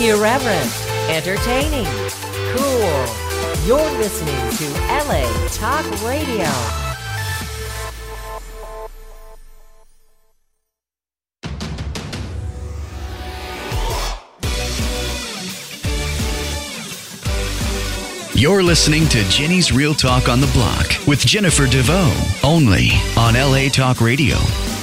Irreverent, entertaining, cool. You're listening to LA Talk Radio. You're listening to Jenny's Real Talk on the Block with Jennifer DeVoe, only on LA Talk Radio.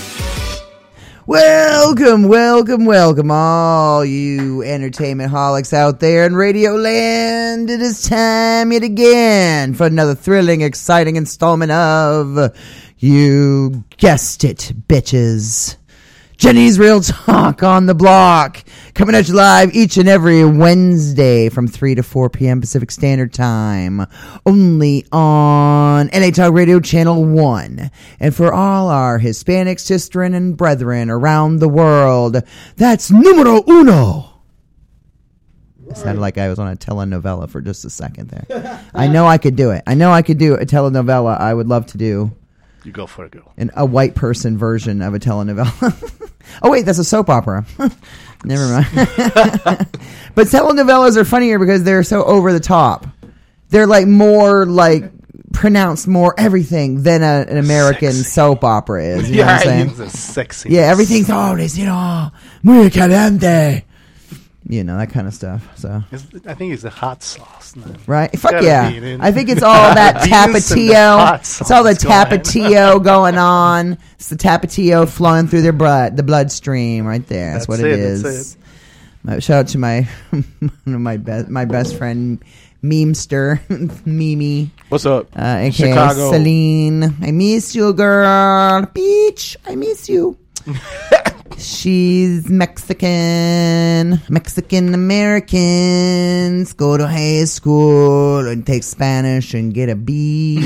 Welcome, all you entertainment holics out there in Radio Land. It is time yet again for another thrilling, exciting installment of, you guessed it, bitches, Jenny's Real Talk on the Block, coming at you live each and every Wednesday from 3 to 4 p.m. Pacific Standard Time, only on LA Talk Radio Channel 1. And for all our Hispanic sistren and brethren around the world, that's numero uno. It sounded like I was on a telenovela for just a second there. I know I could do it. I know I could do a telenovela. I would love to do. You go for it, girl. A white person version of a telenovela. Oh, wait, that's a soap opera. Never mind. But telenovelas are funnier because they're so over the top. They're like more like pronounced more everything than an American soap opera is. You know what I'm saying? Sexy. Yeah, everything's always, muy caliente. You know, that kind of stuff. So I think it's the hot sauce. Man. Right? Fuck yeah. I think it's all that Tapatio. It's all the Tapatio going on. It's the Tapatio flowing through their blood, the bloodstream right there. That's what it is. Shout out to my my best friend, Memester, Mimi. What's up? AKA Chicago. Celine. I miss you, girl. Beach. I miss you. She's Mexican Americans go to high school and take Spanish and get a B.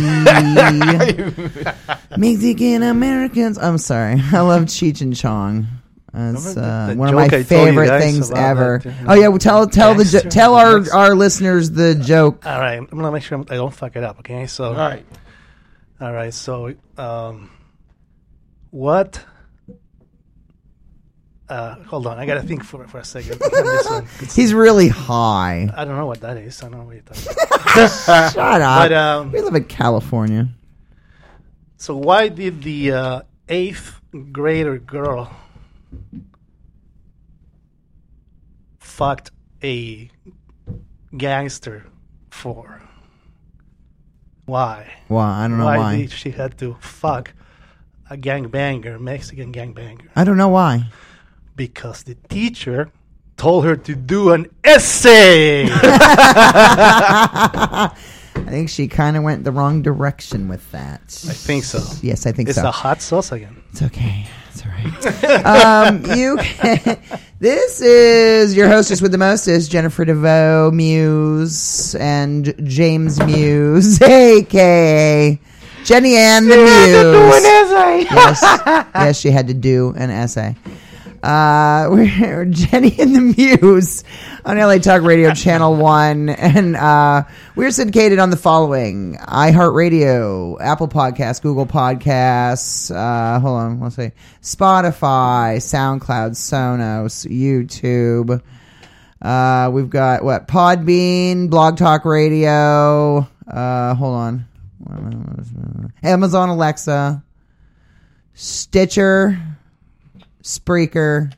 Mexican Americans. I'm sorry. I love Cheech and Chong. That's one of my favorite things ever. Oh yeah, well, tell our listeners the joke. All right, I'm gonna make sure I don't fuck it up. Okay, so all right. So what? Hold on, I gotta think for a second. He's really high. I don't know what that is. I don't know what you're talking about. Shut up. But, we live in California. So why did the 8th grader girl fucked a gangster for? Why? Well, I don't know why. Why did she had to fuck a gangbanger, Mexican gangbanger? I don't know why. Because the teacher told her to do an essay. I think she kind of went the wrong direction with that. I think so. Yes, I think it's so. It's a hot sauce again. It's okay. It's all right. This is your hostess with the mostest, Jennifer DeVoe Muse, and James Muse, a.k.a. Jenny and the Muse. She had to do an essay. Yes, she had to do an essay. We're Jenny and the Muse on LA Talk Radio Channel 1, and we're syndicated on the following: iHeartRadio, Apple Podcasts, Google Podcasts, hold on, let's see, Spotify, SoundCloud, Sonos, YouTube. We've got Podbean, Blog Talk Radio, hold on, Amazon Alexa, Stitcher, Spreaker.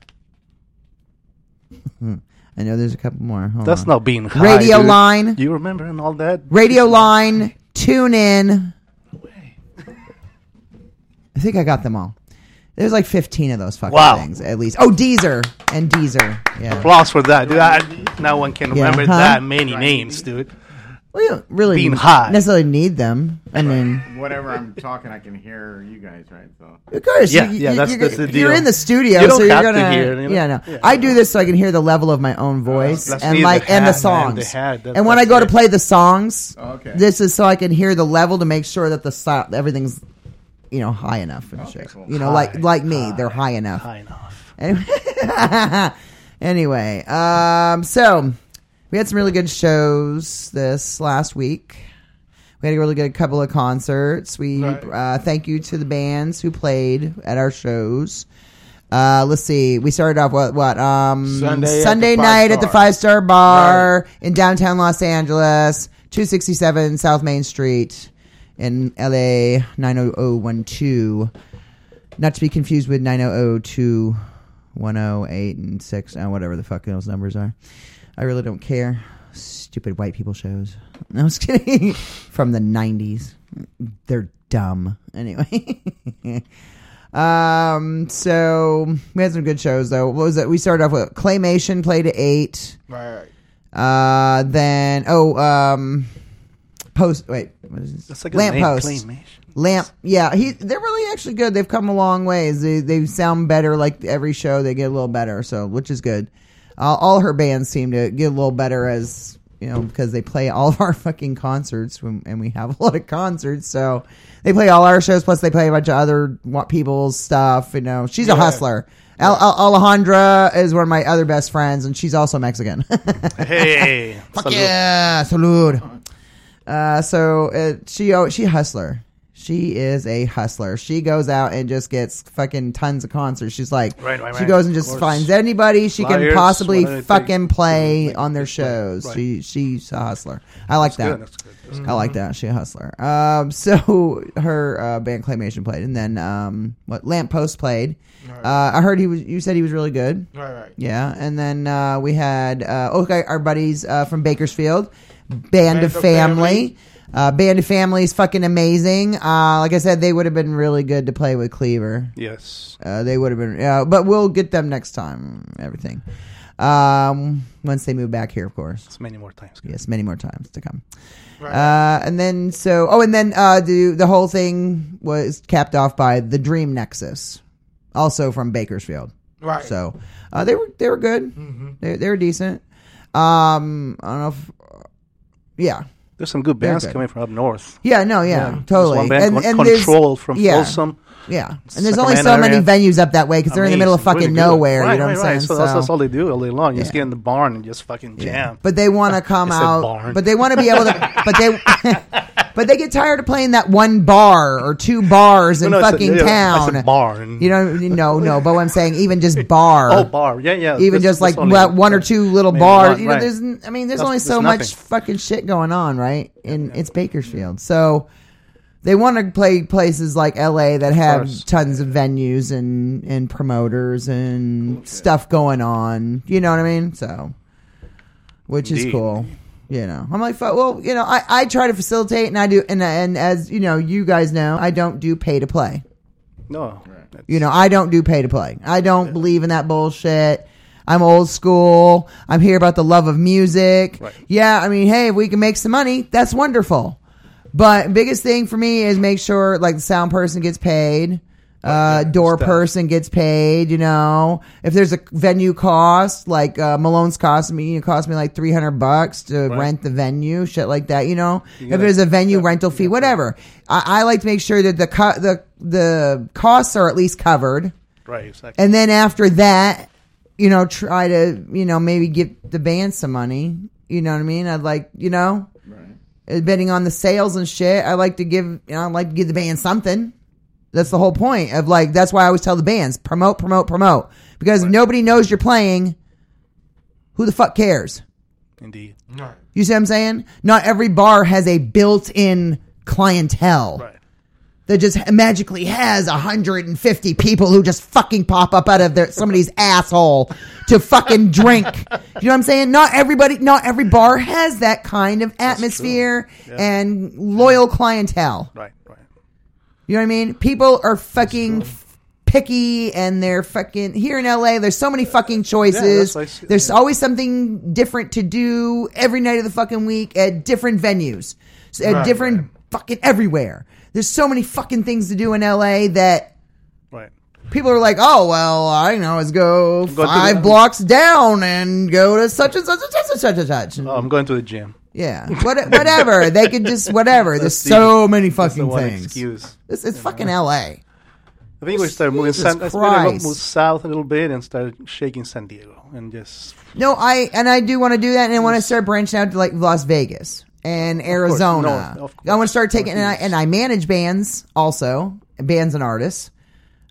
I know there's a couple more. That's not being high, Radio dude. Line. You remember and all that? Radio Line. Tune in. No way. I think I got them all. There's like 15 of those fucking Wow. things at least. Oh, Deezer. And Deezer. Yeah. Applause for that, dude. No one can remember that many names, dude. Well, you don't really Being high. necessarily need them. I mean, whatever I'm talking, I can hear you guys, right? So of course, Yeah, that's the deal. You're in the studio, You don't so you're have to gonna. hear it, you know? Yeah, no. Yeah. I do this so I can hear the level of my own voice That's and me, like the and the hat, man, songs. the hat, And when I go to that's play the songs, okay. this is so I can hear the level to make sure that everything's high enough and shit. cool. You know, like me, they're high enough. High enough. Anyway, so we had some really good shows this last week. We had a really good couple of concerts. We thank you to the bands who played at our shows. Let's see. We started off what? Sunday night at the 5-Star Bar Right. in downtown Los Angeles, 267 South Main Street in LA 90012. Not to be confused with 9002108 and 6, whatever the fuck those numbers are. I really don't care. Stupid white people shows. No, I was kidding. From the 90s. They're dumb. Anyway. So we had some good shows though. What was it? We started off with Claymation played at 8. Right. Then Post. Wait, what is this? That's like a Lamp name, Post. Claymation. Lamp. Yeah, they're really actually good. They've come a long ways. They sound better. Like every show, they get a little better. So which is good. All her bands seem to get a little better as you know because they play all of our fucking concerts and we have a lot of concerts. So they play all our shows. Plus they play a bunch of other people's stuff. You know, she's a hustler. Alejandra is one of my other best friends, and she's also Mexican. Hey. Fuck salud. yeah, salud. She a hustler. She is a hustler. She goes out and just gets fucking tons of concerts. She's like, Right, she goes and of just course. finds anybody she can Flyers, possibly whatever it fucking takes. play Right, on their right, shows. right. She's a hustler. I like that. That's good. That's good. I like that. She's a hustler. So her band Claymation played, and then Lamppost played. I heard you said he was really good. Right. Yeah, and then we had our buddies from Bakersfield, Band of of Family. Band of Family is fucking amazing. Like I said, they would have been really good to play with Cleaver. Yes. They would have been, but we'll get them next time. Everything, once they move back here, of course. It's many more times. Yes, many more times to come. Right. And then the whole thing was capped off by the Dream Nexus, also from Bakersfield. Right. So they were good. Mm-hmm. They were decent. I don't know if There's some good bands good. coming from up north. Yeah, no, totally. There's one band, there's- Control from Folsom. Yeah, and there's only so Sacramento many area. venues up that way because they're in the middle of Amazing. fucking Really good. nowhere. Right, You know what right, I'm saying? So that's all they do all day long. You just get in the barn and just fucking jam. But they want to come It's a out. barn. But they want to be able to. But they get tired of playing that one bar or two bars in fucking town. It's a barn. You know, no. But what I'm saying, even just bar. Oh, bar. Yeah. Even That's- just like that's only one or two little maybe bars. one, You know, right. there's only so there's much nothing. fucking shit going on, right? And it's Bakersfield, so they want to play places like LA that have course. tons of venues and promoters and stuff going on. You know what I mean? So, which is Indeed. cool. You know, I'm like, well, you know, I try to facilitate, and I do, and as you know, you guys know, I don't do pay to play. No. You know, I don't do pay to play. I don't believe in that bullshit. I'm old school. I'm here about the love of music. Right. Yeah, I mean, hey, if we can make some money, that's wonderful. But biggest thing for me is make sure like the sound person gets paid. Door Stuff. person gets paid, you know. If there's a venue cost, like Malone's cost me like $300 to rent the venue, shit like that, you know. If there's a venue rental fee, whatever. I like to make sure that the costs are at least covered. Right, exactly. And then after that, you know, try to, you know, maybe give the band some money. You know what I mean? I'd like, you know, betting on the sales and shit. I like to give the band something. That's the whole point of like, that's why I always tell the bands, promote. Because if nobody knows you're playing, who the fuck cares? Indeed. You see what I'm saying? Not every bar has a built-in clientele Right. that just magically has 150 people who just fucking pop up out of somebody's asshole to fucking drink. You know what I'm saying? Not every bar has that kind of atmosphere and loyal clientele. Right. You know what I mean? People are fucking picky, and they're fucking here in LA. There's so many fucking choices. that's why There's always something different to do every night of the fucking week at different venues, different fucking everywhere. There's so many fucking things to do in LA that Right. people are like, oh well, I know, let's go to 5 the- blocks down and go to such and such and such and such and such. Oh, I'm going to the gym. Yeah, whatever. They could just whatever. There's That's so many That's the fucking one things. excuse. It's fucking LA. I think we started moving. Jesus I Christ. moved south a little bit and started shaking San Diego and just. No, I do want to do that, and I want to start branching out to like Las Vegas and Arizona. Of course. I want to start taking, and I manage bands also, bands and artists.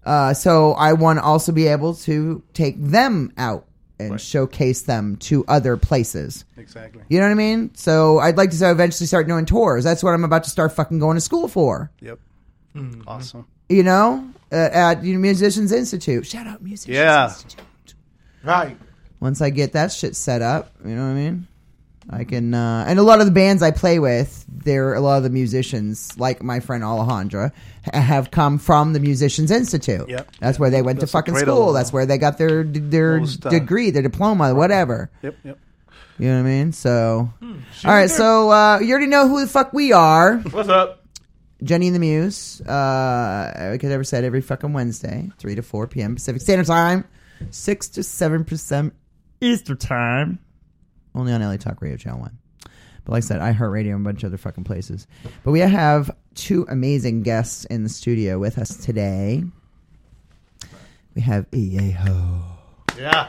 So I want to also be able to take them out and showcase them to other places. Exactly. You know what I mean? So I'd like to eventually start doing tours. That's what I'm about to start fucking going to school for. Yep. Awesome. You know, at Musicians Institute. Shout out Musicians Institute. Right. Once I get that shit set up, you know what I mean? I can, and a lot of the bands I play with, a lot of the musicians, like my friend Alejandra, have come from the Musicians Institute. Yep. That's where they went to fucking great school. old, That's where they got their degree, their diploma, whatever. Yep. You know what I mean? So, all right. So you already know who the fuck we are. What's up? Jenny and the Muse. Like I never said, every fucking Wednesday, 3 to 4 p.m. Pacific Standard Time, 6 to 7% Eastern Time. Only on LA Talk Radio Channel 1. But like I said, iHeartRadio and a bunch of other fucking places. But we have 2 amazing guests in the studio with us today. We have Ieho. Yeah.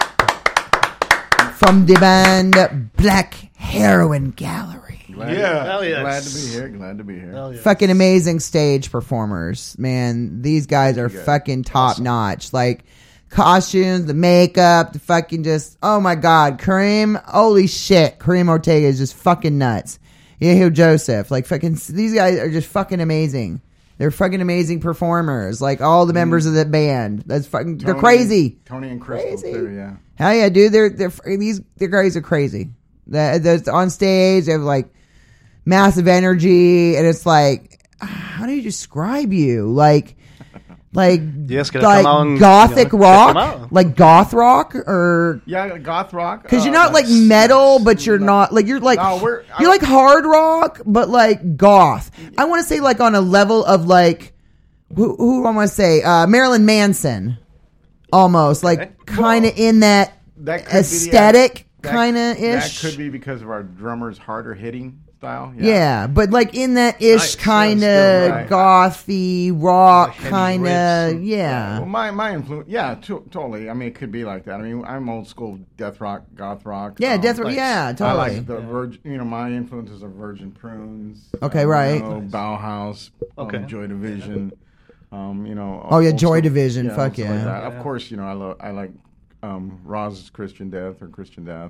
From the band Black Heroin Gallery. Hell yes. Glad to be here. Glad to be here. Hell yes. Fucking amazing stage performers. Man, these guys are fucking top notch. Like, costumes, the makeup, the fucking just, oh my God, Kareem, holy shit, Kareem Ortega is just fucking nuts. Yehu Joseph, like fucking, these guys are just fucking amazing. They're fucking amazing performers, like all the members of the band. That's fucking, they're crazy. Tony and Crystal too, yeah. Hell yeah, dude, these guys are crazy. They're on stage, they have like massive energy, and it's like, how do you describe you? Like Yes, gothic rock, like goth rock, or goth rock. because you're not like metal, but you're not like you're like you're like hard rock, but like goth. I want to say like on a level of like who I want to say Marilyn Manson, almost like kind of in that aesthetic kind of ish. That could be because of our drummer's harder hitting style. Yeah, but like in that ish kind of gothy rock kind of, yeah. Well, my influence, totally. I mean, it could be like that. I mean, I'm old school death rock, goth rock. Yeah, death rock. Yeah, totally. I like the Virgin. My influences are Virgin Prunes. Okay, right. Bauhaus. Joy Division. Joy Division. Fuck yeah. Like that. Of course, I like Roz's Christian Death or Christian Death.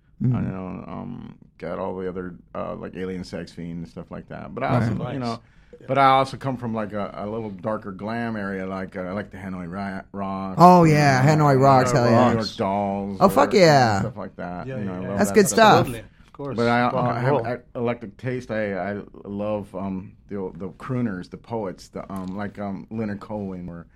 Got all the other like Alien Sex Fiend and stuff like that. But I also, but I also come from like a little darker glam area. Like I like the Hanoi Rock. Oh yeah, Hanoi Rocks. Hell yeah. New York Dolls. Oh fuck yeah. Stuff like that. Yeah, that's good stuff. Absolutely. Of course. But I have an eclectic taste. I love the crooners, the poets, like Leonard Cohen or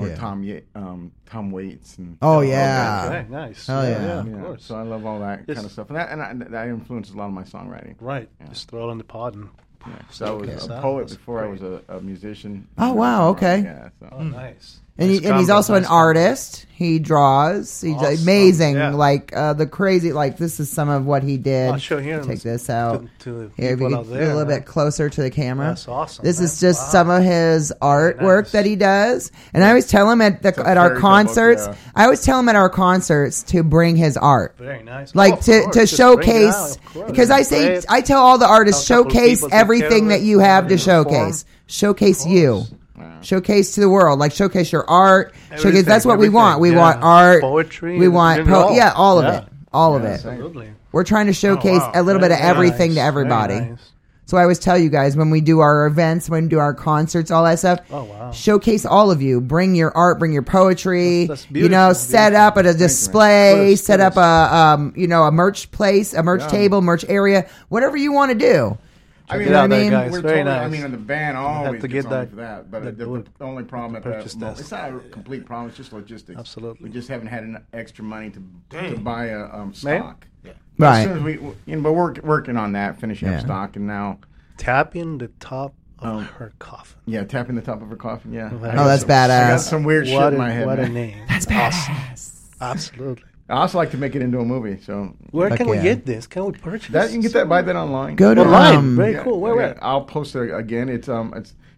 Tom Waits. And, yeah. Nice. Hell yeah. Of course. So I love all that kind of stuff. And that influences a lot of my songwriting. Right. Yeah. Just throw it in the pod and... Yeah, so I was a poet before I was a musician. Oh, wow. Okay. Yeah, so. Nice. And he's also an artist. He draws. He's amazing. Yeah. Like the crazy. Like this is some of what he did. I'll show here. Take this out. To here, if you get a little bit closer to the camera. That's awesome. This is just some of his artwork that he does. And I always tell him at our concerts. I always tell him at our concerts to bring his art. Very nice. Like to showcase. Because I tell all the artists, showcase everything that you have to showcase. Showcase you. Showcase to the world, like showcase your art. Showcase. That's what we want. We want art, poetry. We want all of it, all of it. Absolutely. We're trying to showcase a little bit of everything to everybody. Nice. So I always tell you guys when we do our events, when we do our concerts, all that stuff. Oh wow! Showcase all of you. Bring your art. Bring your poetry. That's beautiful. Set up at a display. Set up a merch place, a merch table, merch area, whatever you want to do. I mean, guys. We're very totally, nice. I mean, the band always to gets get on for that. But the only problem at that, it's not a complete problem. It's just logistics. Absolutely. We just haven't had enough extra money to buy a stock. Yeah. Right. As soon as but we're working on that, finishing up stock, and now tapping the top of her coffin. Yeah, tapping the top of her coffin. Yeah. That's badass. I got some weird shit in my head. What a name. That's badass. Absolutely. I also like to make it into a movie. So where can we get this? Can we purchase that? You can buy that online. Go to online. Very cool. Where? I'll post it again. It's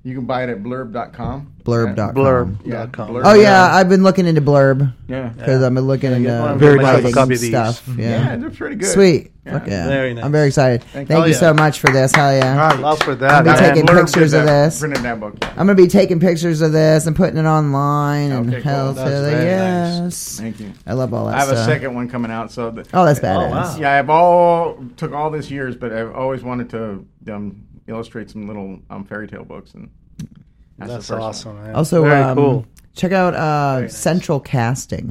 You can buy it at blurb.com. Blurb.com. Blurb.com. Yeah, Blurb. Oh yeah, I've been looking into Blurb. Yeah. Because I've been looking into very writing nice copy of these. stuff. Yeah, they're pretty good. Sweet. Yeah. Fuck yeah. Very nice. I'm very excited. Thank Thank you. you so much for this. Hell yeah. Love for I'll that. be And taking Blurb pictures did of that- this. Printed that book. Yeah. I'm going to be taking pictures of this and putting it online. And Okay, cool. hell That's to the very yes. Thank you. I love all that I have stuff. a second one coming out. So Oh, that's badass. wow. yeah, took all this years, but I've always wanted to illustrate some little fairy tale books, and That's the first awesome, one. man. Also, very cool. check out nice. Central Casting.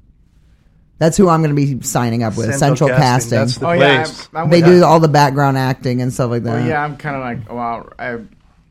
That's who I'm going to be signing up with. Central Casting. That's the Oh yeah, place. They do all the background acting and stuff like that. Well, yeah, I'm kind of like, well, I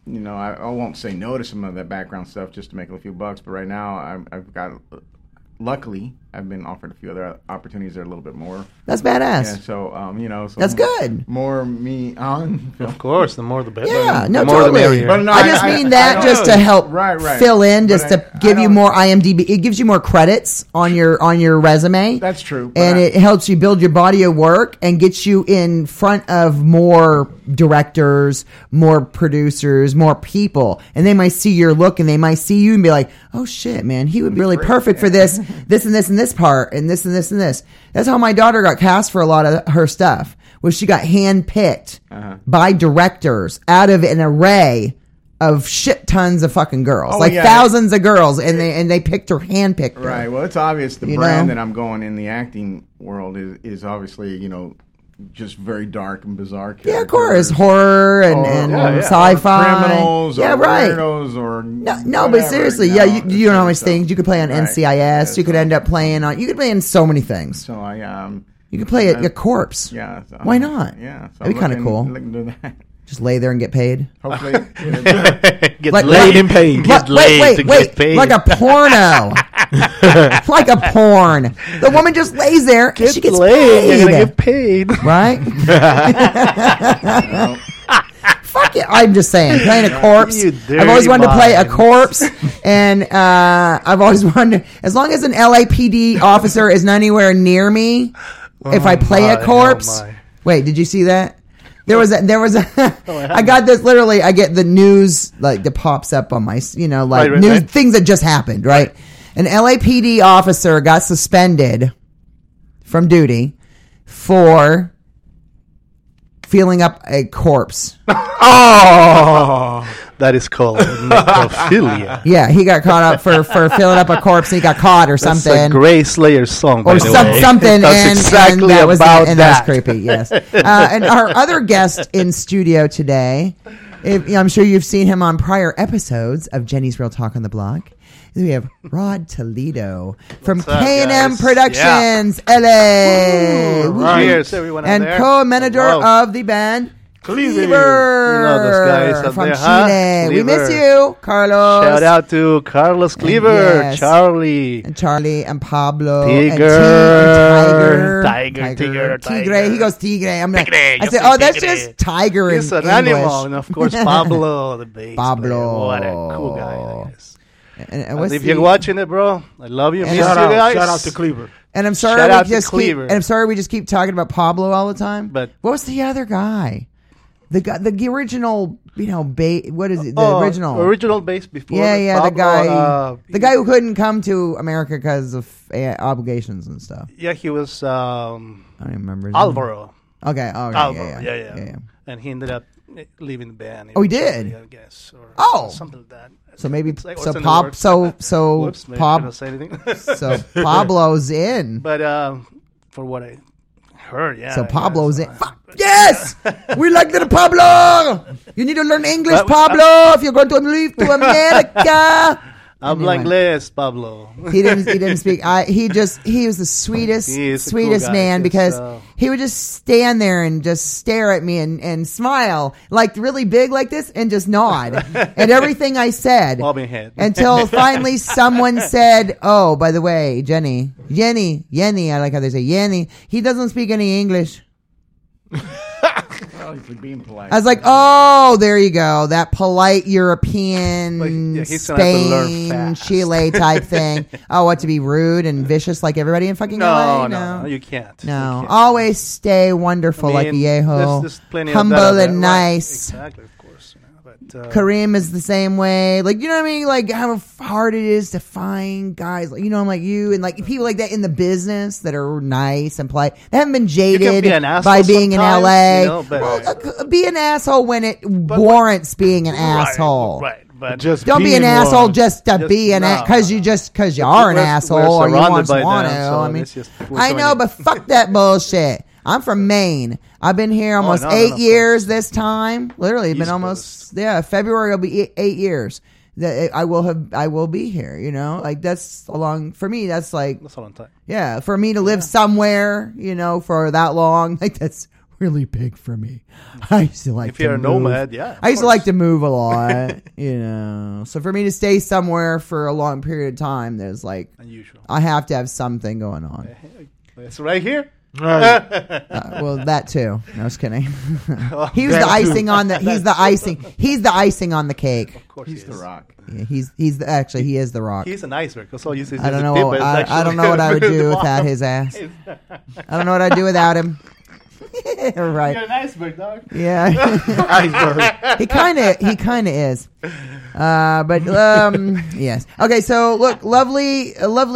won't say no to some of that background stuff just to make a few bucks, but right now I've got. Luckily, I've been offered a few other opportunities that are a little bit more. That's badass. Yeah, so so That's good. More me on. Of course, the more the better. Yeah, no, the more totally. the merrier. But no, I just mean that just to help Right. fill in, just But to give I you don't- more IMDb. It gives you more credits on your resume. That's true. but And I- it helps you build your body of work and gets you in front of more directors, more producers, more people. And they might see your look and they might see you and be like, oh shit, man, he would be really perfect for this, this and this and this part and this and this and this. That's how my daughter got cast for a lot of her stuff, was she got handpicked by directors out of an array of shit tons of fucking girls, Oh, like yeah. thousands of girls, and they picked her, handpicked her. Right. Well, it's obvious the You brand know? that I'm going in the acting world is obviously, just very dark and bizarre characters. Yeah, of course, horror and, Or sci-fi, criminals, yeah, or right. weirdos, or No, but seriously, you don't always think you could play on Right. NCIS. Yeah, You could end up playing on. You could play in so many things. So I You could play a corpse. yeah. So, Why not? Yeah. So That'd be kinda cool. Looking to that. Just lay there and get paid. Hopefully. Get Like- laid like- and paid. Get laid to get paid. Like a porno. Like a porn. The woman just lays there and she gets laid. You're gonna paid. get paid. Right? Fuck it. I'm just saying, playing a corpse. You dirty I've always wanted to play a minds. corpse, and I've always wanted, as long as an LAPD officer is not anywhere near me, if I play my, a corpse. oh my. Wait, did you see that? There was I got this, literally, I get the news, like, that pops up on my, like, Right, news, right. things that just happened, right? An LAPD officer got suspended from duty for feeling up a corpse. Oh, that is called necrophilia. Yeah, he got caught up for filling up a corpse and he got caught or That's something. a Grey Slayer song, by Or the some, way. something, That's and, exactly and that was about and that. that was creepy. Yes, and our other guest in studio today, I'm sure you've seen him on prior episodes of Jenny's Real Talk on the Block. We have Rod Toledo from What's up, K&M guys? Productions, LA. Woo! Cheers, everyone out And there. co-manager Hello. of the band Cleaver. Cleaver. You know those guys out from there, Chile. huh? We miss Cleaver. you, Carlos. Shout out to Carlos Cleaver, yes. Charlie. And Charlie and Pablo Tiger. and Tiger. Tigre. He goes Tigre. I'm like, Tigre. I Yo say, soy oh, that's tigre. just tiger in He's an English. animal. And of course, Pablo, the bass Pablo. player. What a cool guy that is. And what's If the- you're watching it, bro, I love you. And Miss you shout guys. Shout out to Cleaver. And I'm sorry Shout out we to just keep. Cleaver. And I'm sorry we just keep talking about Pablo all the time. But- what was the other guy? The original, what is it? The original bass before. Yeah, Pablo, the guy who couldn't come to America because of obligations and stuff. Yeah, he was I don't even remember his name. Alvaro. Okay. Oh, Alvaro. yeah. Yeah. And he ended up leaving the band. Oh, he did? I guess. Or Oh. something like that. So maybe It's like, so what's in the Pop works? so Whoops, maybe I Pop shouldn't say anything. so Pablo's in. But for what I heard, yeah. So I Pablo's guess, in. Yes, we like little Pablo. You need to learn English, But- Pablo, if you're going to leave to America. Habla Anyway. inglés, Pablo. He didn't speak. He was the sweetest He is a cool guy, man, because so- he would just stand there and just stare at me and smile like really big like this and just nod at everything I said. Bobbing head. Until finally someone said, "Oh, by the way, Jenny, I like how they say Yenny. He doesn't speak any English." Well, he's being polite. I was like, "Oh, there you go. That polite European, But, yeah, he's gonna have to learn Spain, fast. Chile type thing. Oh, what to be rude and vicious like everybody in fucking LA? No, you can't. No. You can't. Always stay wonderful like a yeho. There's plenty of Humble that out there. and Right, nice. Exactly, of course. But Kareem is the same way. Like, you know what I mean? Like, how hard it is to find guys, like, you know, like you and like people like that in the business that are nice and polite. They haven't been jaded by being in LA. You know, well, be an asshole when it warrants being an asshole. Right. But Just don't be an being asshole one. just to be an because you are an asshole or you want to. I mean, I know, but fuck that bullshit. I'm from Maine. I've been here almost 8 years this time. Literally, it's been almost February will be 8 years that I will be here. You know, like that's a long for me. That's a long time. Yeah, for me to live somewhere, you know, for that long, like that's really big for me. I used to like. If you're a nomad, yeah. I used to like to move a lot, you know. So for me to stay somewhere for a long period of time, there's like unusual. I have to have something going on. It's right here. Well, that too. No, I was kidding. He was the icing on the. He's the icing. He's the icing on the cake. Of course, He's the Rock. Yeah, he is the Rock. He's an iceberg. That's all you say. I don't know. I don't know what I would do without his ass. I don't know what I'd do without him. Right. You're an iceberg, dog. Yeah. Iceberg. He kind of is. But yes. Okay, so look, lovely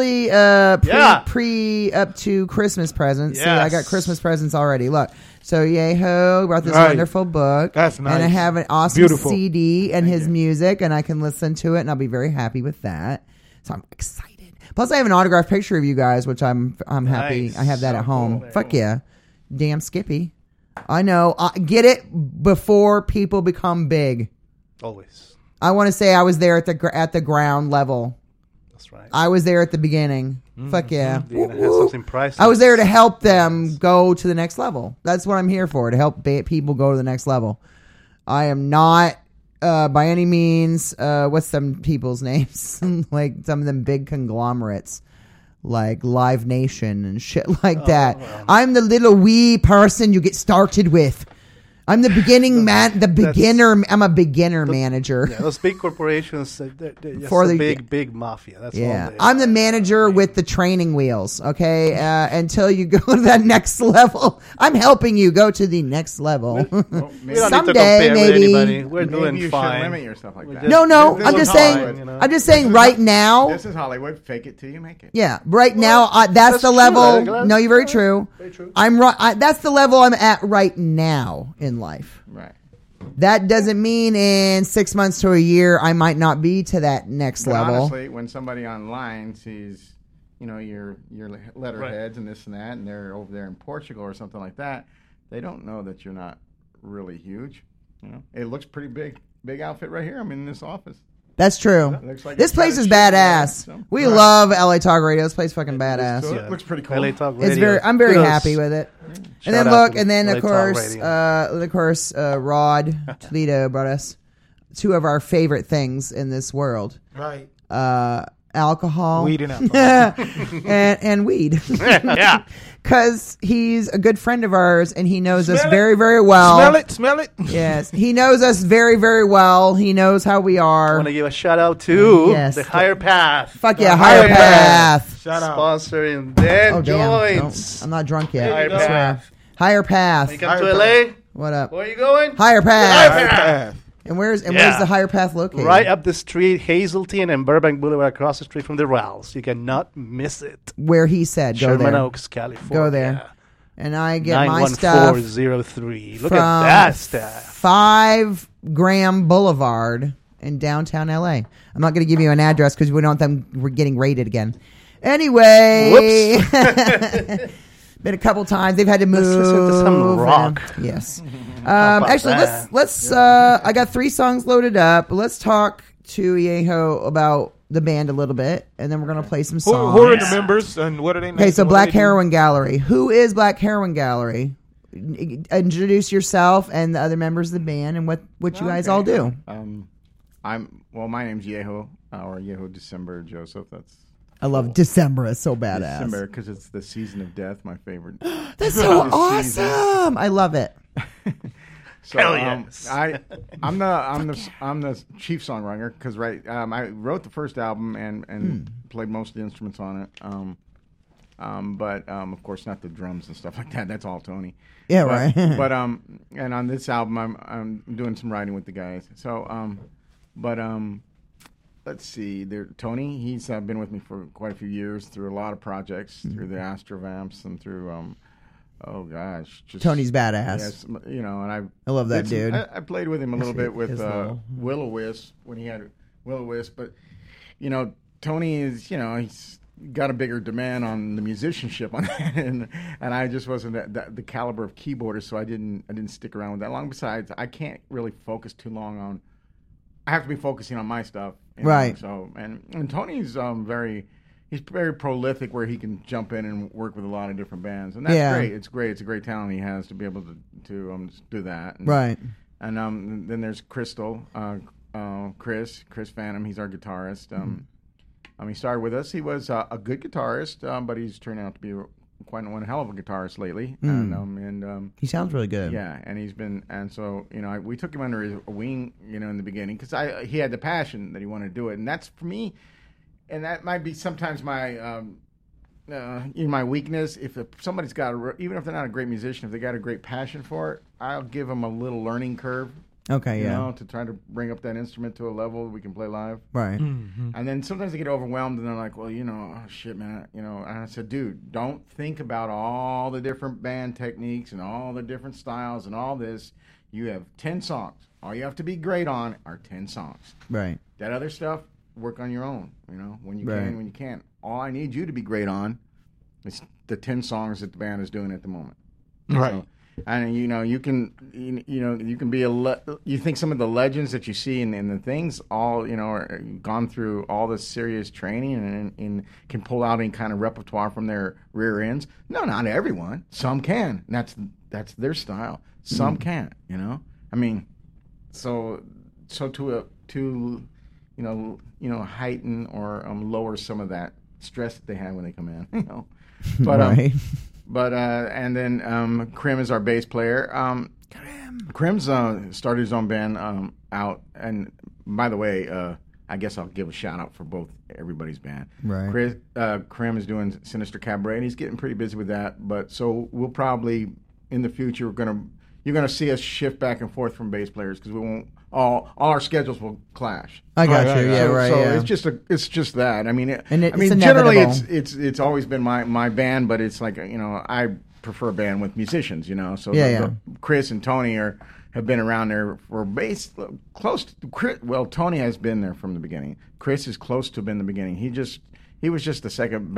pre up to Christmas presents. Yes. See, I got Christmas presents already. Look. So Yeho brought this wonderful book. That's nice. And I have an awesome Beautiful. CD and Thank his you. music, and I can listen to it, and I'll be very happy with that. So I'm excited. Plus, I have an autographed picture of you guys, which I'm happy. Nice. I have that at home. Cool. Fuck yeah. Damn Skippy. I know. Get it before people become big. Always. I want to say I was there at the ground level. That's right. I was there at the beginning. Fuck yeah. You're gonna have something priceless. I was there to help them go to the next level. That's what I'm here for, to help people go to the next level. I am not by any means what's some people's names? Like some of them big conglomerates. Like Live Nation and shit like that. Well. I'm the little wee person you get started with. I'm the beginning man. I'm a beginner manager. Yeah, those big corporations, they're just For a the- big mafia. That's all Yeah, they I'm the are. manager with the training wheels. Okay, until you go to that next level, I'm helping you go to the next level. Well, We don't need to Someday, compare maybe. with anybody. We're maybe doing you fine. should limit yourself like that. No, We're I'm doing just fine, saying. you know? I'm just saying. Right now, This is Hollywood. Fake it till you make it. yeah, right now, that's that's the true, level. that's No, you're very true. Very true. I'm right. That's the level I'm at right now in life. Right. That doesn't mean in 6 months to a year I might not be to that next But level. honestly, when somebody online sees, you know, your letterheads and this and that, and they're over there in Portugal or something like that, they don't know that you're not really huge. You know, it looks pretty big outfit right here. I'm in this office. That's true. Looks like This it's got place a is shit badass. on it, so. We Right. love LA Talk Radio. This place is fucking badass. So it looks pretty cool. LA Talk Radio. It's I'm very Kudos. happy with it. Shout And then out look, to and then LA of Talk course, Radio. Rod Toledo brought us two of our favorite things in this world: Right. alcohol, Weed and alcohol. and weed. Yeah. Because he's a good friend of ours, and he knows us Smell it. very, very well. Smell it. Yes, he knows us very, very well. He knows how we I are. want to give a shout out to Yes. the Higher Path. Fuck yeah, Higher Higher Path. Path. Shout out. Sponsoring them Oh damn! joints. No, I'm not drunk yet. Higher I swear. Path. Higher Path. You come Higher to LA? What up? Where are you going? Higher Path. Higher Path. And where's Yeah. the Higher Path located? Right up the street, Hazeltine and Burbank Boulevard, across the street from the Ralphs. You cannot miss it. Where he said, go Sherman there. Oaks, California. Go there. And I get my stuff 91403. Look from at that stuff. 5 Graham Boulevard in downtown LA. I'm not going to give you an address because we don't want them getting raided again. Anyway, been a couple times. They've had to move. Let's listen to some rock. Yes. about Actually, that? let's. I got 3 songs loaded up. Let's talk to Yeho about the band a little bit, and then we're gonna play some songs. Who are the members and what are they? Okay, so what do Black they do? Heroin Gallery. Who is Black Heroin Gallery? Introduce yourself and the other members of the band and what you guys all do. My name's Yeho, or Yeho December Joseph. That's I love December. It's so badass. December because it's the season of death. My favorite. That's so This season. awesome. I love it. So, Hell yes. I'm the chief songwriter because I wrote the first album and played most of the instruments on it. but of course not the drums and stuff like that. That's all Tony. Yeah, But- right. But and on this album, I'm doing some writing with the guys. So let's see. Tony, he's been with me for quite a few years through a lot of projects, through the Astrovamps and through oh gosh, just Tony's badass. Yes, you know, and I love that did some- dude. I played with him a little bit with His little- Will-O-Wisp when he had Will-O-Wisp, but you know, Tony is, you know, he's got a bigger demand on the musicianship on that, and I just wasn't the caliber of keyboarder, so I didn't stick around with that long. Besides, I can't really focus too long on. I have to be focusing on my stuff, you know, Right. So and Tony's he's very prolific, where he can jump in and work with a lot of different bands, and that's Yeah. great. It's great. It's a great talent he has to be able to do that. And, Right. And then there's Crystal, Chris Phantom. He's our guitarist. He started with us. He was a good guitarist, but he's turned out to be quite one hell of a guitarist lately. And He sounds really good. yeah, and he's been, and so, you know, we took him under his wing, you know, in the beginning, because he had the passion that he wanted to do it, and that's for me, and that might be sometimes my my weakness. If somebody's got even if they're not a great musician, if they got a great passion for it, I'll give them a little learning curve. Okay, You yeah. know, to try to bring up that instrument to a level we can play live. Right. And then sometimes they get overwhelmed and they're like, well, you know, oh shit, man. You know, and I said, dude, don't think about all the different band techniques and all the different styles and all this. You have 10 songs. All you have to be great on are 10 songs. Right. That other stuff, work on your own, you know, when you Right. can, when you can't. All I need you to be great on is the 10 songs that the band is doing at the moment. Right. So, and you know, you can be you think some of the legends that you see in the things all, you know, are gone through all this serious training and can pull out any kind of repertoire from their rear ends. No, not everyone. Some can. And that's their style. Some can't, you know. I mean, so to heighten or lower some of that stress that they have when they come in, you know. But Right. and then Krim is our bass player. Krim's started his own band out, and by the way, I guess I'll give a shout out for everybody's band. Right. Krim is doing Sinister Cabaret, and he's getting pretty busy with that. But so we'll probably in the future you're gonna see us shift back and forth from bass players, because we won't all our schedules will clash. I got Right, you. right, Yeah, So, right. so yeah. it's just that. I mean, And it's generally inevitable. it's always been my band, but it's like, you know, I prefer a band with musicians, you know. So Yeah, Chris and Tony have been around there for close to Chris. Well, Tony has been there from the beginning. Chris is close to been the beginning. He was just the second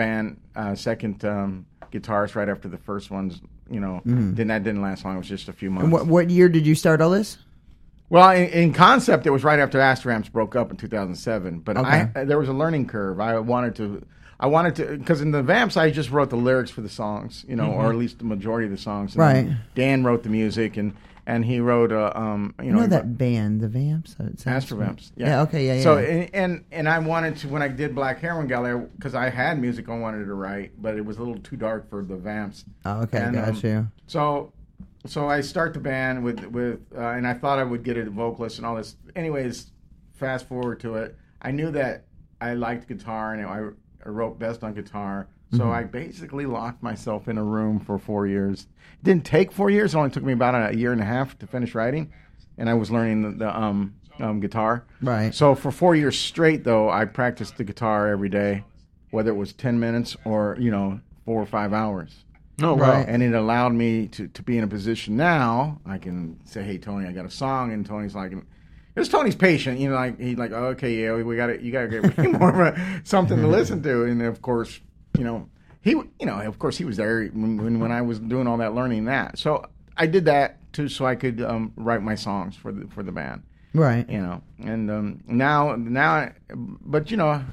guitarist right after the first ones, you know. Then that didn't last long. It was just a few months. And what year did you start all this? Well, in concept, it was right after Astrovamps broke up in 2007. But Okay. there was a learning curve. I wanted to, because in the Vamps, I just wrote the lyrics for the songs, you know, or at least the majority of the songs. And Right. then Dan wrote the music, and he wrote, You know that band, the Vamps? Astrovamps. Yeah. Okay. Yeah. Yeah. So and I wanted to, when I did Black Heroin Gallery, because I had music I wanted to write, but it was a little too dark for the Vamps. Oh, okay. And, Got you. So I start the band with and I thought I would get a vocalist and all this. Anyways, fast forward to it. I knew that I liked guitar, and I wrote best on guitar. So I basically locked myself in a room for 4 years. It didn't take 4 years. It only took me about a year and a half to finish writing, and I was learning the guitar. Right. So for 4 years straight, though, I practiced the guitar every day, whether it was 10 minutes or 4 or 5 hours. Oh, Right. wow. And it allowed me to be in a position now. I can say, "Hey, Tony, I got a song," and Tony's like, "It's Tony's patient." You know, like he's like, oh, "Okay, yeah, you got to get me more of something to listen to." And of course, he was there when I was doing all that learning that. So I did that too, so I could write my songs for the band. Right. You know, and now, but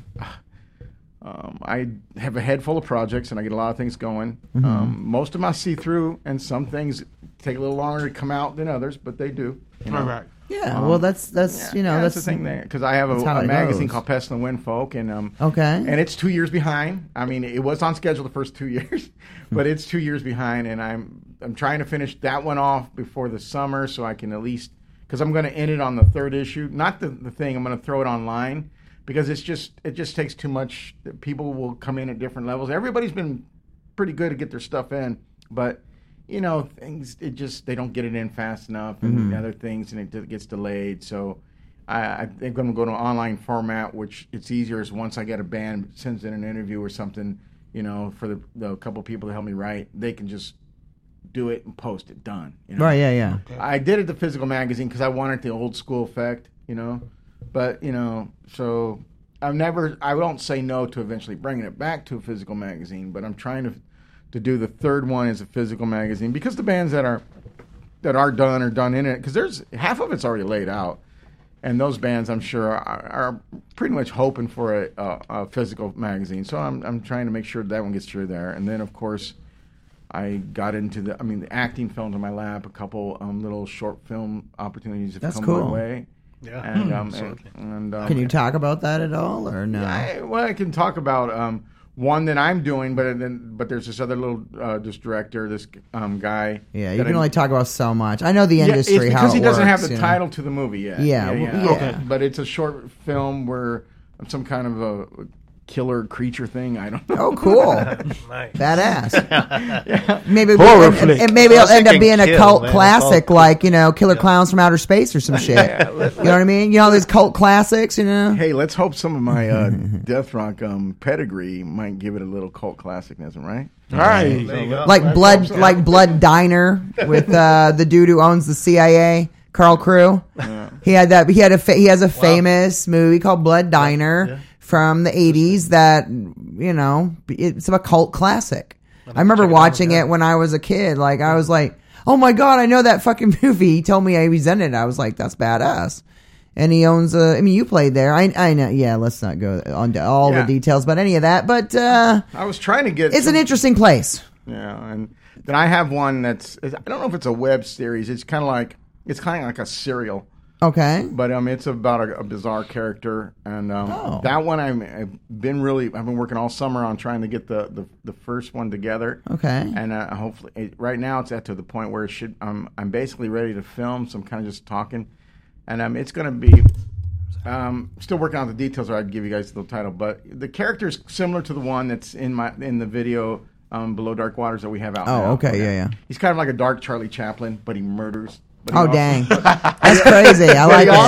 I have a head full of projects, and I get a lot of things going. Most of them I see through, and some things take a little longer to come out than others, but they do. You know? All right. Yeah. Well, that's That's the thing there, because I have that's how a it magazine goes. called Pest and Windfolk, and Okay. and it's 2 years behind. I mean, it was on schedule the first 2 years, but it's 2 years behind, and I'm trying to finish that one off before the summer, so I can at least, because I'm going to end it on the third issue. Not the thing. I'm going to throw it online, because it just takes too much. People will come in at different levels. Everybody's been pretty good to get their stuff in, but things they don't get it in fast enough, and other things, and it gets delayed. So I think I'm going to go to an online format, which it's easier. Is once I get a band sends in an interview or something, for the couple people to help me write, they can just do it and post it. Done. Right? Yeah. Okay. I did it the physical magazine because I wanted the old school effect, But so I don't say no to eventually bringing it back to a physical magazine. But I'm trying to do the third one as a physical magazine because the bands that are done in it, because there's half of it's already laid out. And those bands, I'm sure, are pretty much hoping for a physical magazine. So I'm trying to make sure that one gets through there. And then, of course, I got into the acting films in my lap. A couple little short film opportunities have come my way. Yeah, and can you talk about that at all, or no? I can talk about one that I'm doing, but there's this other little director, this guy. Yeah, you can only talk about so much. I know the industry, it's because how it he doesn't works, have the title to the movie yet. Yeah. Okay. But it's a short film where some kind of a killer creature thing. I don't know. Oh, cool. Nice. Badass. Yeah. Maybe Horror flick. and maybe it'll end up being a cult man. classic, like Killer Clowns from Outer Space or some shit. You know what I mean? These cult classics. Hey, let's hope some of my death rock pedigree might give it a little cult classicness, right? All right. Like Blood Diner with the dude who owns the CIA, Carl Crew. Yeah. He has a famous movie called Blood Diner from the 80s that it's a cult classic. I remember watching it when I was a kid. Like I was like, oh my god, I know that fucking movie. He told me he was in it. I was like, that's badass. And he owns you played there. I know. Yeah, let's not go on to all the details about any of that. But I was trying to get. It's an interesting place. Yeah, and then I have one that's. I don't know if it's a web series. It's kind of like a serial. Okay. But it's about a bizarre character, and that one I've been working all summer on trying to get the first one together. Okay. And hopefully, right now it's to the point where it should. I'm basically ready to film, so I'm kind of just talking, and it's going to be. Still working out the details, or I'd give you guys the title. But the character is similar to the one that's in the video Below Dark Waters that we have out. Oh, now. okay, yeah. He's kind of like a dark Charlie Chaplin, but he murders. Dang, that's crazy. I like it.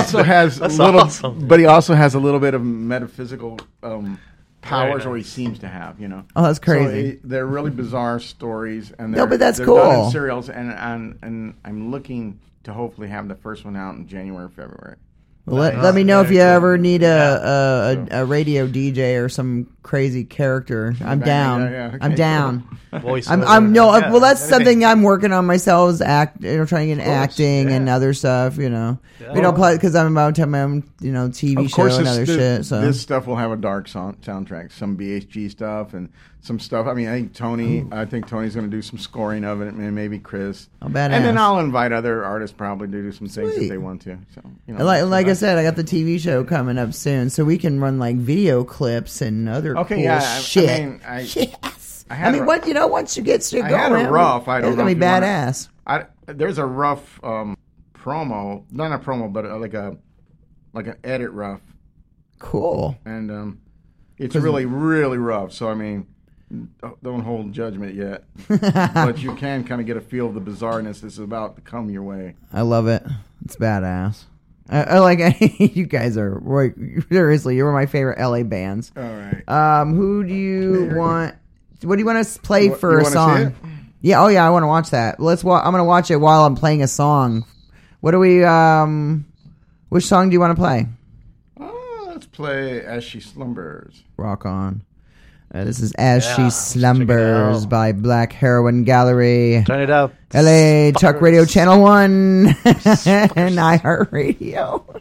But he also has a little bit of metaphysical powers, or he seems to have. Oh, that's crazy. So they're really bizarre stories, and but that's they're cool. done in serials, and I'm looking to hopefully have the first one out in January, February. Well, let me know if you ever need a radio DJ or some crazy character. I'm down. Yeah, okay. I'm down. Voice well, that's something I'm working on myself is trying to get acting and other stuff. We don't play because I'm about to have my own TV show and other shit. So this stuff will have a dark soundtrack, some BHG stuff and some stuff. I mean, I think Tony's going to do some scoring of it, and maybe Chris. Oh, badass. And then I'll invite other artists probably to do some things if they want to. So like I said, I got the TV show coming up soon, so we can run like video clips and other cool shit. I mean, once you get going, I had a rough. I don't it's know. It's gonna be badass. There's a rough promo, not a promo, but like an edit rough. Cool. And it's really, really rough. So I mean, don't hold judgment yet, but you can kind of get a feel of the bizarreness that's about to come your way. I love it. It's badass. I like you guys are seriously. You were my favorite LA bands. All right. Who do you want? What do you want to play for a song? See it? Yeah. Oh yeah. I want to watch that. I'm gonna watch it while I'm playing a song. What do we? Which song do you want to play? Let's play "As She Slumbers." Rock on. This is "As She Slumbers" by Black Heroin Gallery. Turn it up. LA Talk Radio Channel 1 and iHeartRadio.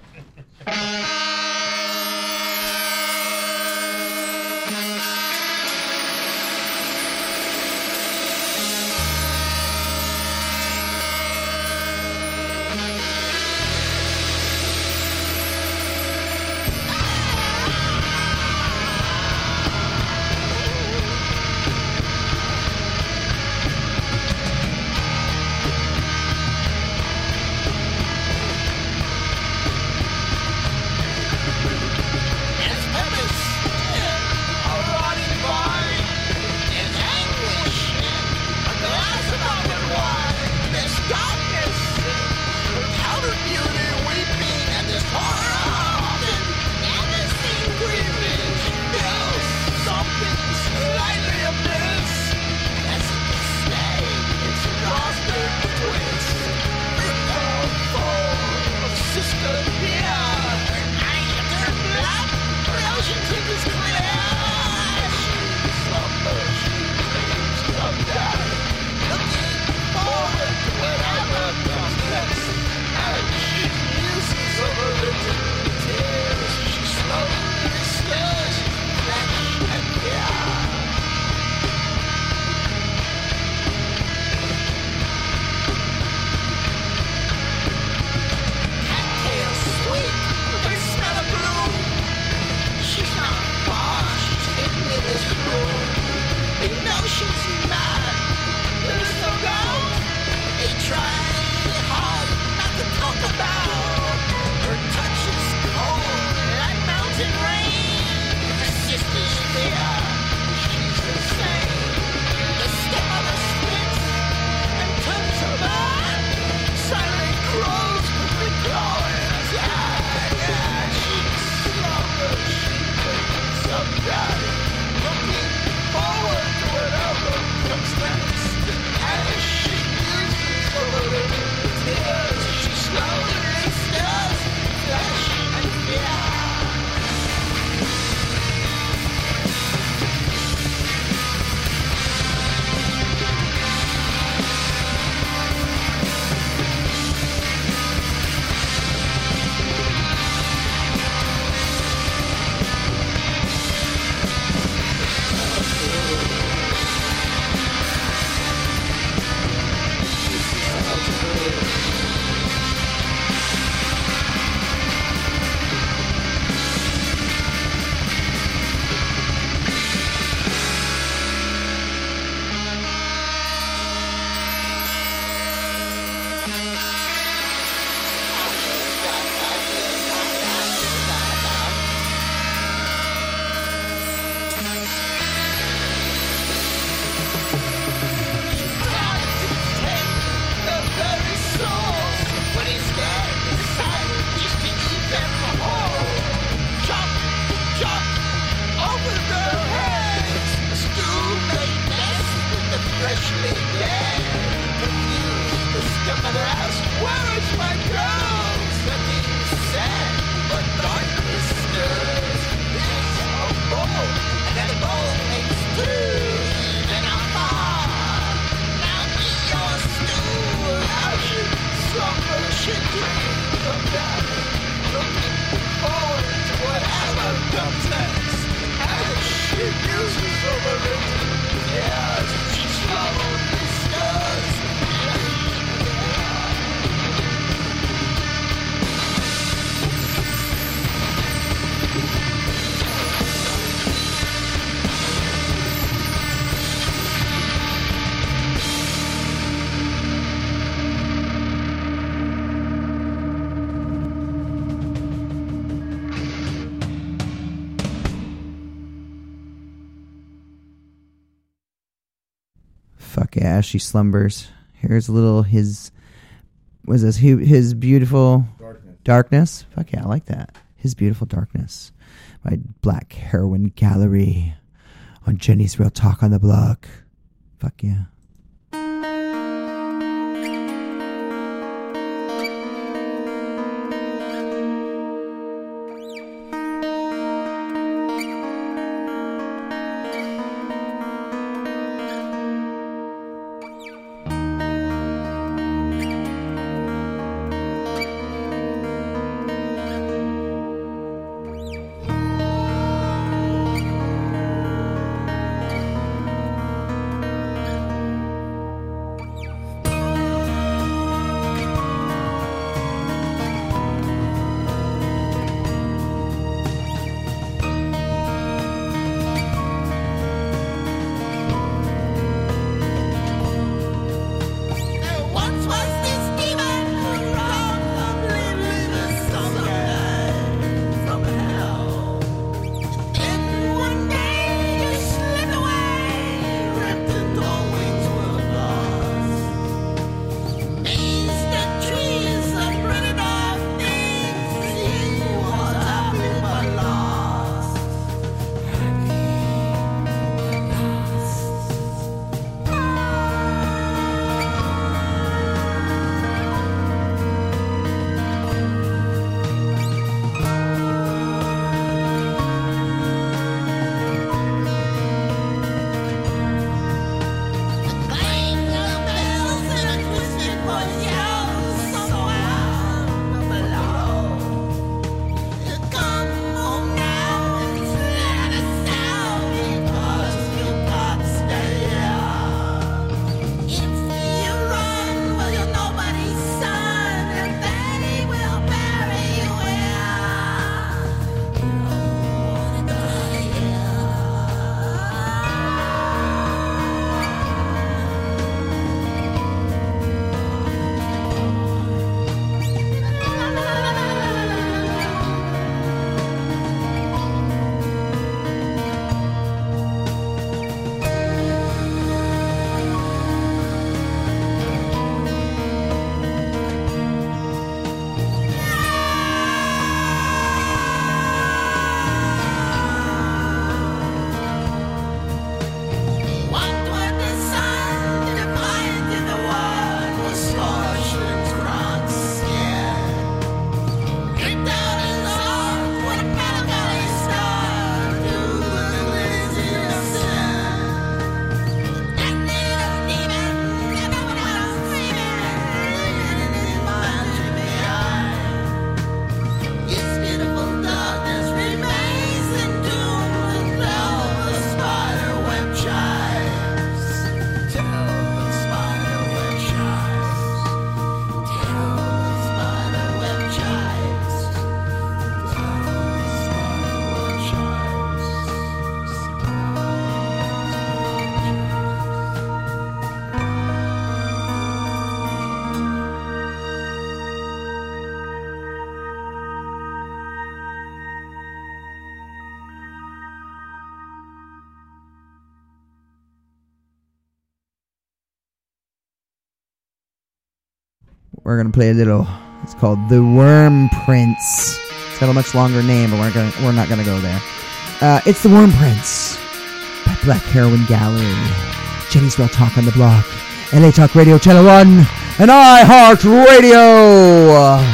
Fuck yeah, as she slumbers. Here's a little his beautiful darkness. Fuck yeah, I like that. His Beautiful Darkness by Black Heroin Gallery on Jenny's Real Talk on the Block. Fuck yeah. We're going to play a little. It's called The Worm Prince. It's got a much longer name, but we're not going to go there. It's The Worm Prince by Black Heroin Gallery. Jenny's Real Talk on the Block. LA Talk Radio Channel 1 and iHeart Radio.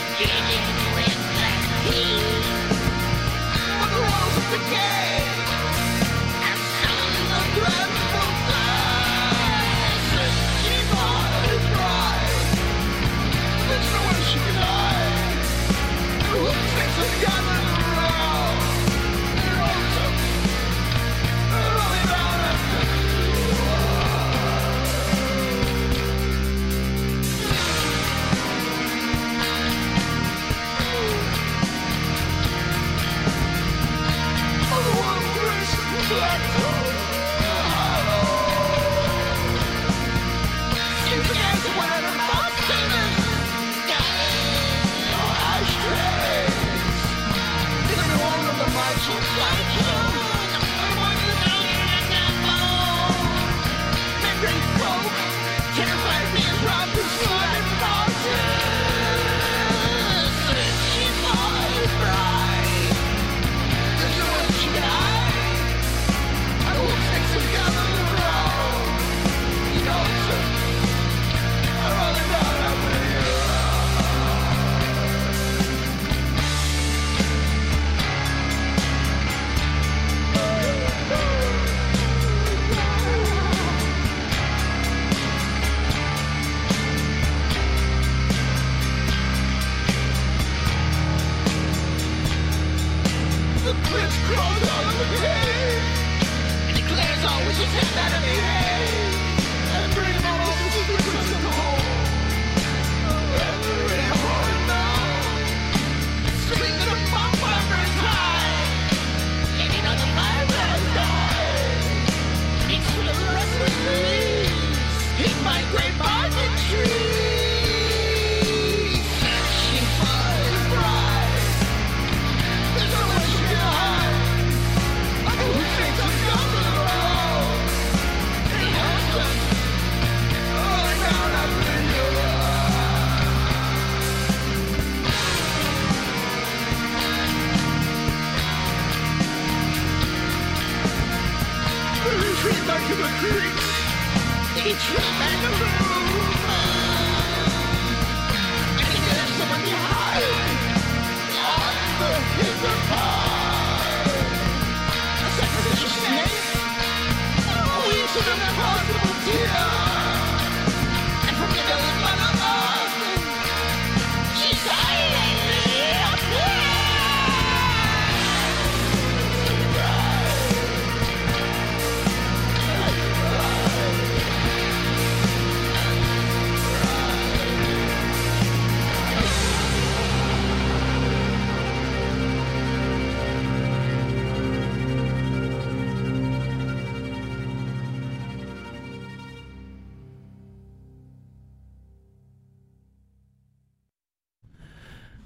Yeah.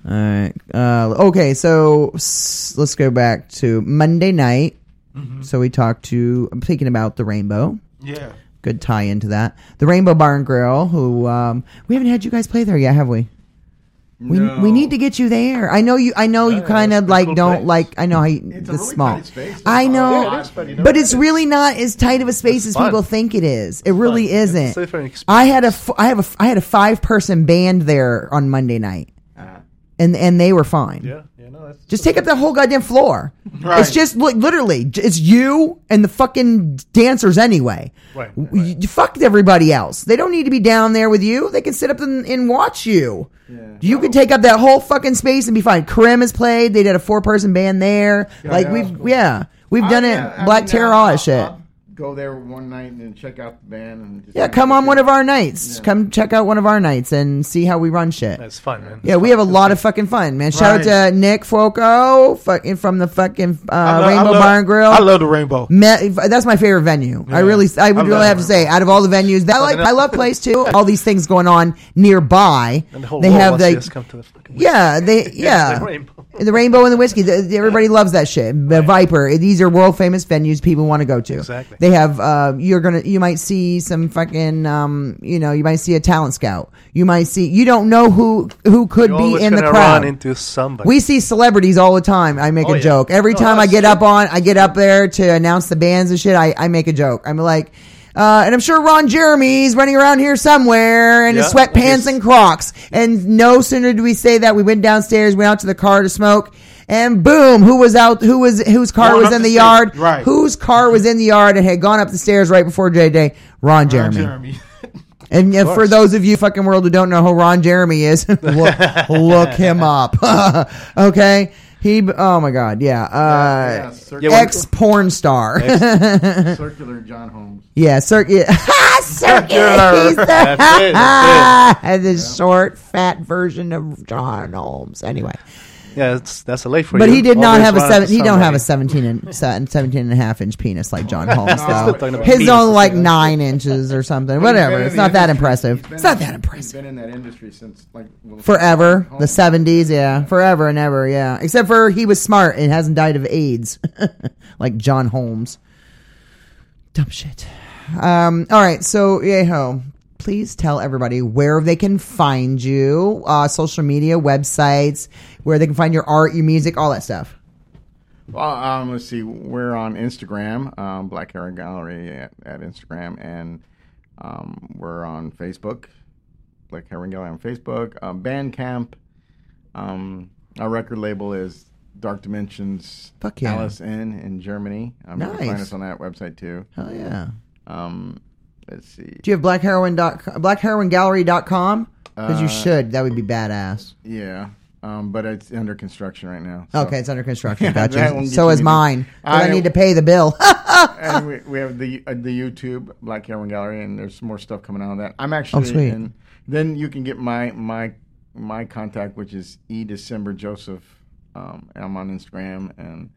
All right. Okay, so let's go back to Monday night. Mm-hmm. So we talked to, I'm thinking about the Rainbow. Yeah. Good tie into that. The Rainbow Bar and Grill, who we haven't had you guys play there yet, have we? No. We need to get you there. I know you kind of like cool don't place. like. I know how you, It's a the really small. tight space. I know, Yeah, it is, but you know but what? it's really not as tight of a space as fun. people think it is. It really Fun. It's isn't. a different experience. I had a 5-person band there on Monday night, Uh, and they were fine. Yeah, no, that's Just take up the whole goddamn floor. Right. It's just literally, it's you and the fucking dancers anyway. Right. You fucked everybody else. They don't need to be down there with you. They can sit up and watch you. Yeah. You could take up that whole fucking space and be fine. Karim has played. They did a 4-person band there. Like yeah. we've done it. Black Terror, all that shit. I'll go there one night and check out the band. And just Yeah, come on one of our nights. Come check out one of our nights and see how we run shit. That's fun, man. Yeah, we have a lot of fucking fun, man. Shout out to Nick Foco, fucking from the fucking Rainbow Bar and Grill. I love the Rainbow. That's my favorite venue. I would really have to say, out of all the venues, I love Place too. All these things going on nearby. And the whole They world have wants to the just come to the fucking yeah. the Rainbow. The Rainbow and the Whiskey. Everybody loves that shit. The Viper. These are world famous venues people want to go to. Exactly. They have. You might see some fucking. You might see a talent scout. You might see. You don't know who could You're be always in the gonna crowd. Run into somebody. We see celebrities all the time. I make a yeah. joke every No, time I that's get true. I get up there to announce the bands and shit. I make a joke. I'm like. And I'm sure Ron Jeremy's running around here somewhere in his Yeah. sweatpants and Crocs. And no sooner did we say that, we went downstairs, went out to the car to smoke, and boom, whose car Going was up in the the stairs. yard? Right. Whose car was in the yard and had gone up the stairs right before J-Day? Ron Jeremy. Jeremy. And for those of you fucking world who don't know who Ron Jeremy is, look him up. Okay? Oh my God, yeah. Ex porn star. Circular John Holmes. Yeah, Circuit. Circuit. He's the short, fat version of John Holmes. Anyway, Yeah, that's a late for but you. he did not Always have a run seven. into He don't have a somebody. 17 and a half inch penis like John Holmes No, though. talking about His penis. only like 9 inches or something. Whatever. It's not that impressive. It's not that He's impressive. been in that industry since Forever, Holmes. the 70s, yeah, forever and ever, yeah. Except for he was smart and hasn't died of AIDS, like John Holmes. Dumb shit. All right, so Yeho, please tell everybody where they can find you, social media, websites, where they can find your art, your music, all that stuff. Well, let's see. We're on Instagram, Black Heron Gallery at Instagram, and we're on Facebook, Black Heron Gallery on Facebook. Bandcamp. Our record label is Dark Dimensions. Fuck yeah. Alice in Germany. You can Nice. find us on that website too. Hell yeah. Let's see. Do you have blackheroingallery.com? Because you should. That would be badass. Yeah. But it's under construction right now. so- Okay, it's under construction. that Gotcha. one So gets is me- mine. 'Cause I I- need to pay the bill. And we have the YouTube Black Heron Gallery, and there's some more stuff coming out of that. I'm actually sweet. and then you can get my contact, which is December Joseph. I'm on Instagram and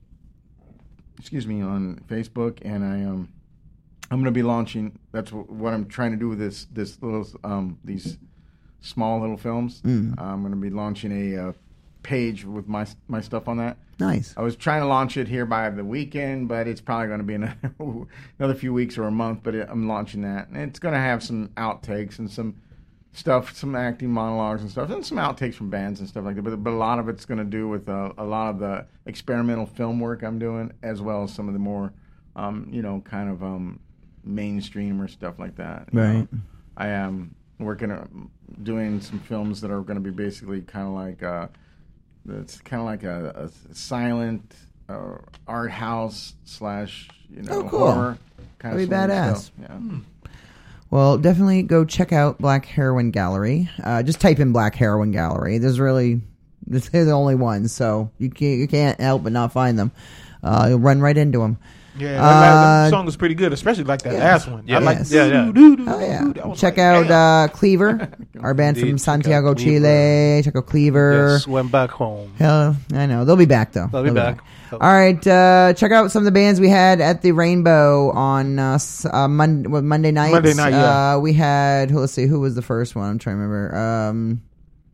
on Facebook, and I'm going to be launching. That's what I'm trying to do with this little these small little films. I'm going to be launching a page with my stuff on that. Nice. I was trying to launch it here by the weekend, but it's probably going to be another few weeks or a month. But I'm launching that, and it's going to have some outtakes and some stuff, some acting monologues and stuff, and some outtakes from bands and stuff like that. But a lot of it's going to do with a lot of the experimental film work I'm doing, as well as some of the more, kind of mainstream or stuff like that. you Right. know. I am working on doing some films that are going to be basically kind of like it's kind of like a silent art house / Oh, cool. horror kind That'd of be badass. stuff. Yeah. Well, definitely go check out Black Heroin Gallery. Just type in Black Heroin Gallery. They're the only ones, so you can't help but not find them. You'll run right into them. Yeah, that song was pretty good, especially like that yeah. last one. Yeah. I like Yes. Yeah. Oh yeah, That was check like, out Cleaver, our band Indeed, from check out Santiago, Cleaver. Chile. Check out Cleaver. Just went back home. Hell, I know they'll be back though. They'll be back. All right, check out some of the bands we had at the Rainbow on Monday night. Monday night, yeah. We had. Let's see, who was the first one? I'm trying to remember.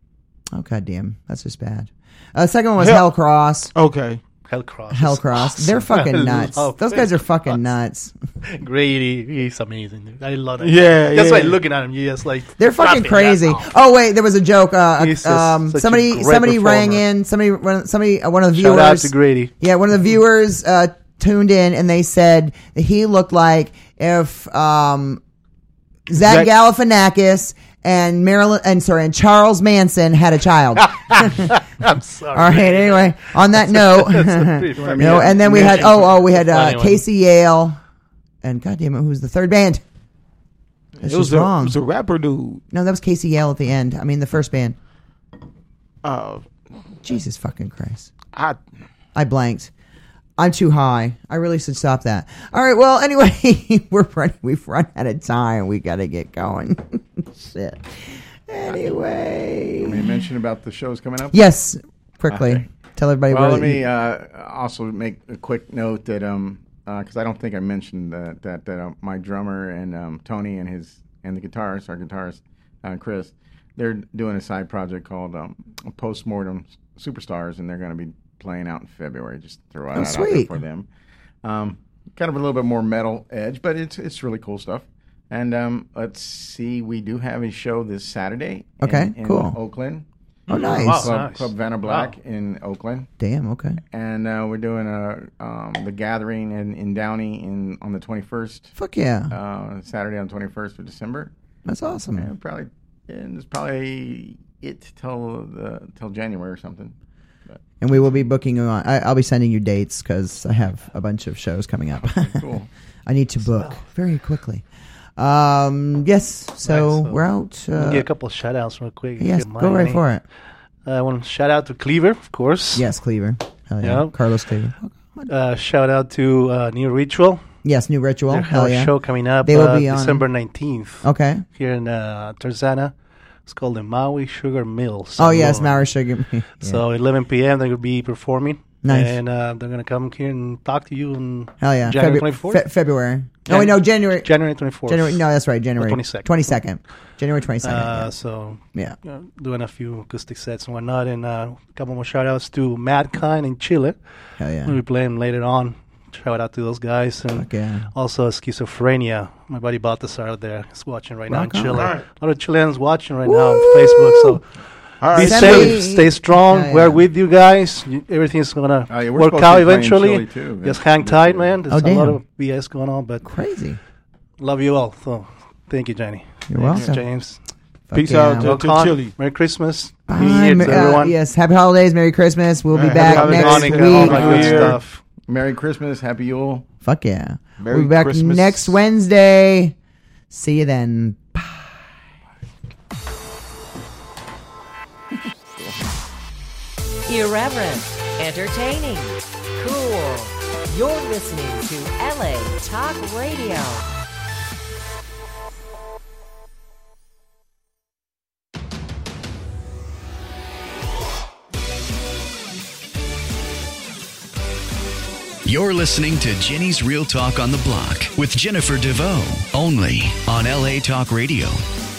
Oh, goddamn. That's just bad. Second one was Hellcross. Okay. Hellcross. Hellcross. Awesome. They're fucking I nuts. love Those guys are fucking nuts. Grady, he's amazing. Dude. I love it. Yeah, That's yeah. why looking at him, you just like They're fucking nothing. crazy. That's Oh wait, there was a joke. He's just such a Somebody great rang performer. in. One of the viewers. Shout out to Grady. Yeah, one of the viewers tuned in and they said that he looked like if Zach Galifianakis and Charles Manson had a child. I'm sorry. All right. Anyway, on that note, pretty funny. and then we had we had Funny one. Casey Yale, and goddamn it, who's the third band? That's It was just wrong. It was a rapper dude. No, that was Casey Yale at the end. I mean, the first band. Jesus fucking Christ! I blanked. I'm too high. I really should stop that. All right. Well, anyway, we've run out of time. We got to get going. Shit. Anyway. Let me mention about the shows coming up. Yes. Quickly. Okay. Tell everybody Well, where let me also make a quick note that because I don't think I mentioned that my drummer and Tony and the guitarist, our guitarist Chris, they're doing a side project called Postmortem Superstars, and they're going to be playing out in February. Just throw that out there for them. Kind of a little bit more metal edge, but it's really cool stuff. And let's see, we do have a show this Saturday. In cool. Oakland. Oh, nice. Wow. Nice. Club Vanna Black in Oakland. Damn. Okay. And we're doing the Gathering in Downey on the 21st. Fuck yeah. Saturday on the 21st of December. That's awesome. And it's probably it till January or something. And we will be booking you on. I'll be sending you dates because I have a bunch of shows coming up. Cool. I need to book very quickly. Yes. So Nice. we're out. Get a couple of shout outs real quick. if you Yes. don't Go mind, right Annie. for it. I want to shout out to Cleaver, of course. Yes, Cleaver. Hell yeah. Yeah. Carlos Cleaver. Shout out to New Ritual. Yes, New Ritual. They Hell have yeah. a show coming up They will be on- December 19th Okay. here in Tarzana. It's called the Maui Sugar Mill. Oh yes, Saloon. Maui Sugar. Yeah. So 11 p.m. they're going to be performing. Nice. And they're going to come here and talk to you on Hell yeah. January 24th. February. Oh wait, no, January. January 24th. No, that's right. January 22nd. 22nd. January 22nd. So Yeah. doing a few acoustic sets and whatnot. And a couple more shout outs to Madkind in Chile. Hell yeah. We'll be playing later on. Shout out to those guys. And Fuck yeah. also Schizophrenia. My buddy Baltasar out there is watching right now in Rock on. Chile. Right. A lot of Chileans watching right now on Facebook. So All be right. Send safe, me- stay strong. Yeah, We're yeah. with you guys. Everything's gonna Oh, yeah, we're work supposed to out be playing eventually. Chile, too, Just this- hang this tight, year. man. There's Oh, a lot damn. of BS going on, but Crazy. love you all. So thank you, Jenny. You're Thanks, welcome. James. Fuck Peace yeah. out to Welcome. Chile. Merry Christmas. Bye. New Year to everyone. Yes. Happy holidays. Merry Christmas. We'll be Happy back holidays. next Hanukkah, week. all that good Year. stuff. Merry Christmas, Happy Yule. Fuck yeah. Merry We'll be back Christmas. next Wednesday. See you then. Bye. Irreverent, entertaining, cool. You're listening to LA Talk Radio. You're listening to Jenny's Real Talk on the Block with Jennifer DeVoe, only on LA Talk Radio.